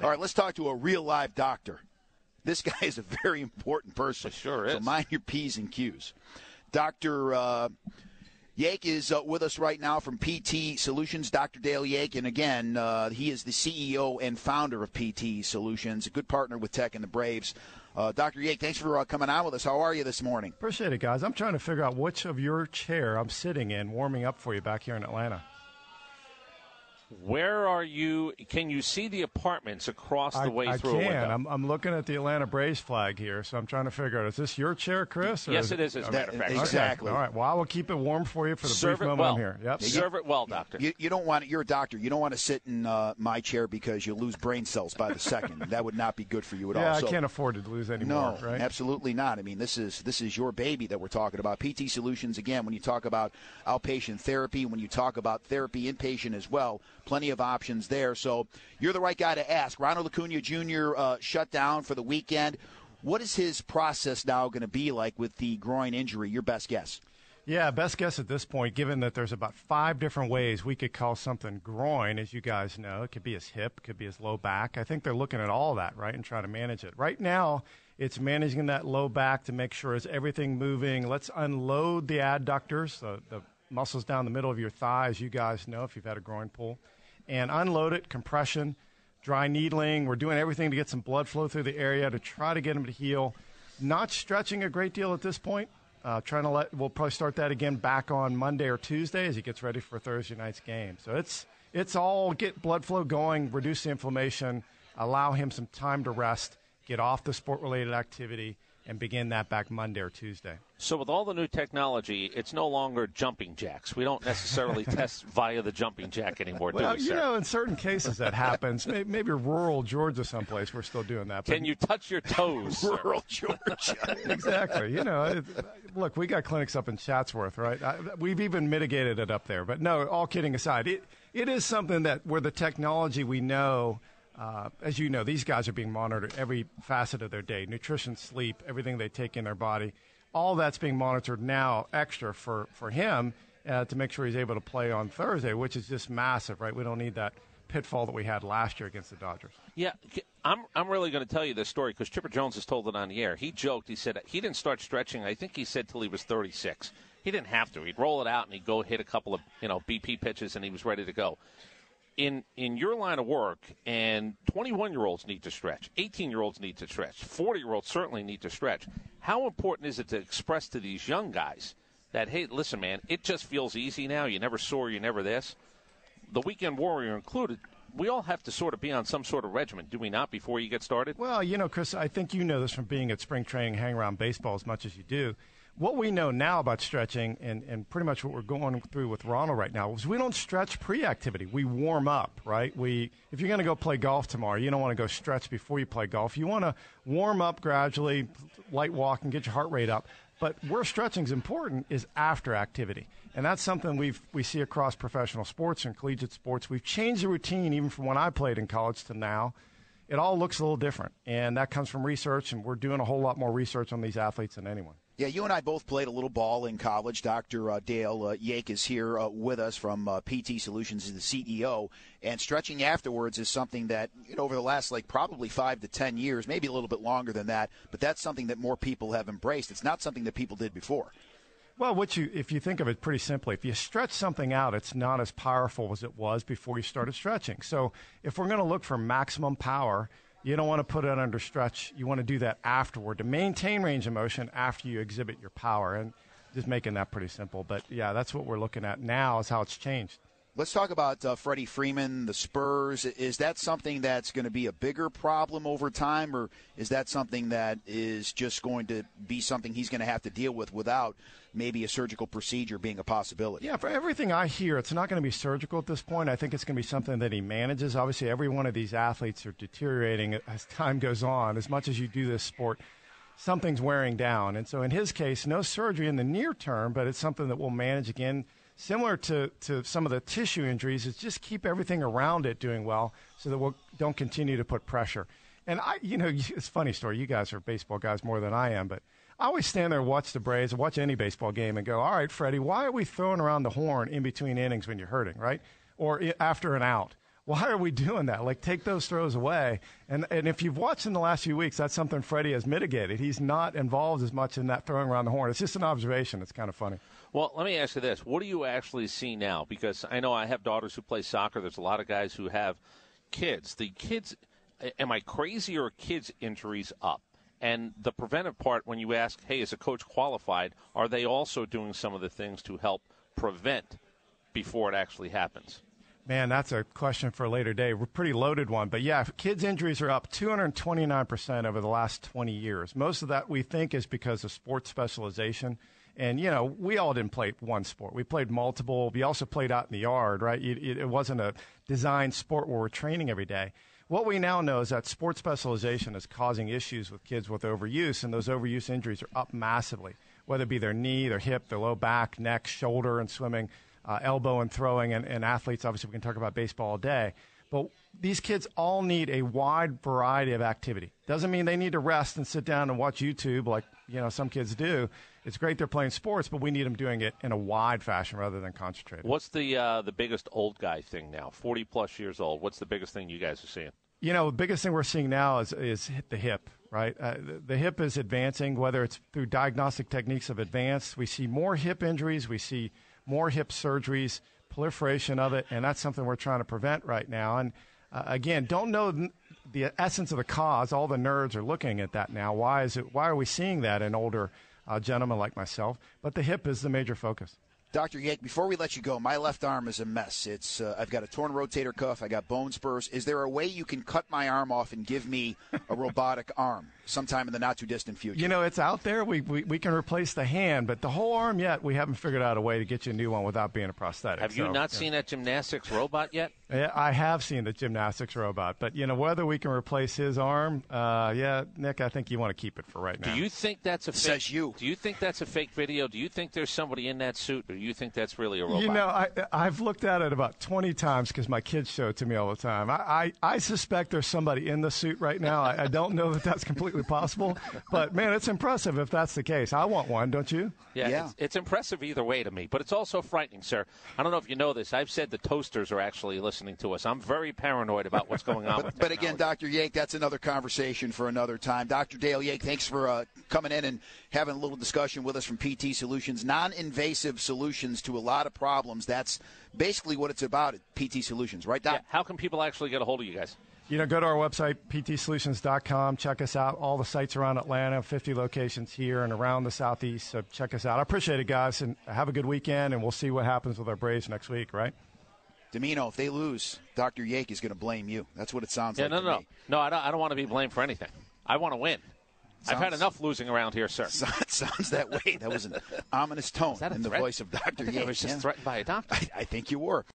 All right, let's talk to a real live doctor. This guy is a very important person. It sure is. So mind your P's and Q's. Dr. Yake is with us right now from PT Solutions. Dr. Dale Yake, and again, he is the CEO and founder of PT Solutions, a good partner with Tech and the Braves. Dr. Yake, thanks for coming on with us. How are you this morning? Appreciate it, guys. I'm trying to figure out which of your chair I'm sitting in warming up for you back here in Atlanta. Where are you? Can you see the apartments across the way through? I can. I'm looking at the Atlanta Braves flag here, so I'm trying to figure out, is this your chair, Chris? Yes, it is, as a matter of fact. Exactly. Okay. All right. Well, I will keep it warm for you for the brief moment I'm here. Yep. Serve it well, doctor. You don't want – you're a doctor. You don't want to sit in my chair because you lose brain cells by the second. That would not be good for you at all. Yeah, I can't afford to lose any more, right? No, absolutely not. I mean, this is your baby that we're talking about. PT Solutions, again, when you talk about outpatient therapy, when you talk about therapy inpatient as well, plenty of options there. So you're the right guy to ask. Ronald Acuna Jr. Shut down for the weekend. What is his process now going to be like with the groin injury? Your best guess. Yeah, best guess at this point, given that there's about 5 different ways we could call something groin, as you guys know. It could be his hip, it could be his low back. I think they're looking at all that, right, and trying to manage it. Right now, it's managing that low back to make sure is everything moving. Let's unload the adductors, the muscles down the middle of your thigh, as you guys know if you've had a groin pull, and unload it, compression, dry needling. We're doing everything to get some blood flow through the area to try to get him to heal. Not stretching a great deal at this point. We'll probably start that again back on Monday or Tuesday as he gets ready for Thursday night's game. So it's all get blood flow going, reduce the inflammation, allow him some time to rest, get off the sport-related activity, and begin that back Monday or Tuesday. So with all the new technology, it's no longer jumping jacks. We don't necessarily test via the jumping jack anymore, do we, sir? You know, in certain cases that happens. Maybe rural Georgia someplace we're still doing that. Can you touch your toes, rural Georgia. Exactly. You know, look, we got clinics up in Chatsworth, right? We've even mitigated it up there. But no, all kidding aside, it is something that where the technology we know, as you know, these guys are being monitored every facet of their day, nutrition, sleep, everything they take in their body. All that's being monitored now extra for him to make sure he's able to play on Thursday, which is just massive, right? We don't need that pitfall that we had last year against the Dodgers. Yeah, I'm really going to tell you this story because Chipper Jones has told it on the air. He joked. He said he didn't start stretching, I think he said, till he was 36. He didn't have to. He'd roll it out and he'd go hit a couple of BP pitches and he was ready to go. In your line of work, and 21-year-olds need to stretch, 18-year-olds need to stretch, 40-year-olds certainly need to stretch. How important is it to express to these young guys that, hey, listen, man, it just feels easy now. You never sore, you never this. The weekend warrior included, we all have to sort of be on some sort of regimen, do we not, before you get started? Well, you know, Chris, I think you know this from being at spring training, hang around baseball as much as you do. What we know now about stretching and pretty much what we're going through with Ronald right now is we don't stretch pre-activity. We warm up, right? If you're going to go play golf tomorrow, you don't want to go stretch before you play golf. You want to warm up gradually, light walk, and get your heart rate up. But where stretching is important is after activity. And that's something we see across professional sports and collegiate sports. We've changed the routine even from when I played in college to now. It all looks a little different. And that comes from research, and we're doing a whole lot more research on these athletes than anyone. Yeah, you and I both played a little ball in college. Dr. Dale Yake is here with us from PT Solutions, is the CEO. And stretching afterwards is something that, over the last, probably 5 to 10 years, maybe a little bit longer than that, but that's something that more people have embraced. It's not something that people did before. Well, if you think of it pretty simply, if you stretch something out, it's not as powerful as it was before you started stretching. So if we're going to look for maximum power, you don't want to put it under stretch. You want to do that afterward to maintain range of motion after you exhibit your power. And just making that pretty simple. But, yeah, that's what we're looking at now is how it's changed. Let's talk about Freddie Freeman, the Spurs. Is that something that's going to be a bigger problem over time, or is that something that is just going to be something he's going to have to deal with without maybe a surgical procedure being a possibility? Yeah, for everything I hear, it's not going to be surgical at this point. I think it's going to be something that he manages. Obviously, every one of these athletes are deteriorating as time goes on. As much as you do this sport, something's wearing down. And so in his case, no surgery in the near term, but it's something that we'll manage again. Similar to some of the tissue injuries, is just keep everything around it doing well so that we don't continue to put pressure. And, it's a funny story. You guys are baseball guys more than I am, but I always stand there and watch the Braves, watch any baseball game and go, all right, Freddie, why are we throwing around the horn in between innings when you're hurting, right? Or after an out? why are we doing that? Like, take those throws away. And if you've watched in the last few weeks, that's something Freddie has mitigated. He's not involved as much in that throwing around the horn. It's just an observation. It's kind of funny. Well, let me ask you this. What do you actually see now? Because I know I have daughters who play soccer. There's a lot of guys who have kids. The kids, am I crazy or are kids' injuries up? And the preventive part, when you ask, hey, is a coach qualified, are they also doing some of the things to help prevent before it actually happens? Man, that's a question for a later day. We're a pretty loaded one. But, yeah, kids' injuries are up 229% over the last 20 years. Most of that we think is because of sports specialization. And, you know, we all didn't play one sport. We played multiple. We also played out in the yard, right? It wasn't a designed sport where we're training every day. What we now know is that sports specialization is causing issues with kids with overuse, and those overuse injuries are up massively, whether it be their knee, their hip, their low back, neck, shoulder in swimming, elbow and throwing, and athletes. Obviously, we can talk about baseball all day. But these kids all need a wide variety of activity. Doesn't mean they need to rest and sit down and watch YouTube like, you know, some kids do. It's great they're playing sports, but we need them doing it in a wide fashion rather than concentrated. What's the biggest old guy thing now? 40-plus years old. What's the biggest thing you guys are seeing? You know, the biggest thing we're seeing now is the hip, right? The hip is advancing, whether it's through diagnostic techniques of advanced. We see more hip injuries. We see more hip surgeries, proliferation of it, and that's something we're trying to prevent right now. And, again, don't know the essence of the cause. All the nerds are looking at that now. Why are we seeing that in older gentlemen like myself? But the hip is the major focus. Dr. Yake, before we let you go, my left arm is a mess. It's I've got a torn rotator cuff. I got bone spurs. Is there a way you can cut my arm off and give me a robotic arm sometime in the not-too-distant future? You know, it's out there. We can replace the hand, but the whole arm yet, we haven't figured out a way to get you a new one without being a prosthetic. Have you not seen that gymnastics robot yet? Yeah, I have seen the gymnastics robot, but, you know, whether we can replace his arm, Nick, I think you want to keep it for right now. Do you think that's a fake? Says you. Do you think that's a fake video? Do you think there's somebody in that suit, or do you think that's really a robot? You know, I've looked at it about 20 times because my kids show it to me all the time. I suspect there's somebody in the suit right now. I don't know that that's completely possible, but, man, it's impressive if that's the case. I want one, don't you? Yeah. It's impressive either way to me, but it's also frightening, sir. I don't know if you know this. I've said the toasters are actually listening to us. I'm very paranoid about what's going on with technology. But again, Dr. Yake, that's another conversation for another time. Dr. Dale Yake, thanks for coming in and having a little discussion with us from PT Solutions. Non-invasive solutions to a lot of problems. That's basically what it's about at PT Solutions, right, Doc? Yeah. How can people actually get a hold of you guys? You know, go to our website, ptsolutions.com. Check us out. All the sites around Atlanta, 50 locations here and around the Southeast. So check us out. I appreciate it, guys, and have a good weekend, and we'll see what happens with our Braves next week, right? Domino, if they lose, Dr. Yake is going to blame you. That's what it sounds like. No, I don't want to be blamed for anything. I want to win. I've had enough losing around here, sir. Sounds that way. That was an ominous tone in the voice of Dr. Yake. I was just threatened by a doctor. I think you were.